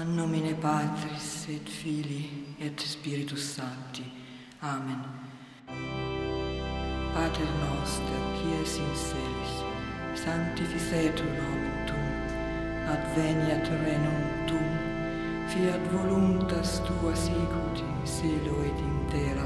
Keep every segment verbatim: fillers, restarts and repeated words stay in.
A nomine Patris et Filii et Spiritus Sancti. Amen. Pater noster, qui es in celis, sanctificetur nomen tuum, adveniat regnum tuum, fiat voluntas tua sicut in cielo et in terra.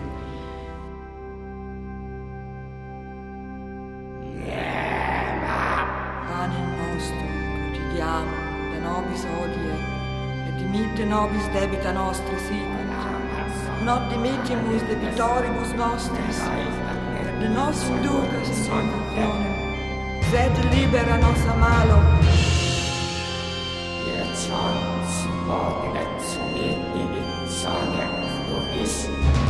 Panem nostrum quotidianum da nobis hodie, et dimitte nobis debita nostra sicut, not dimittimus debitoribus nostris, et de nos inducas in tentationem, sed libera nos a malo. Ihr Zorn, Subordinate, Submit, Sonne, Luis,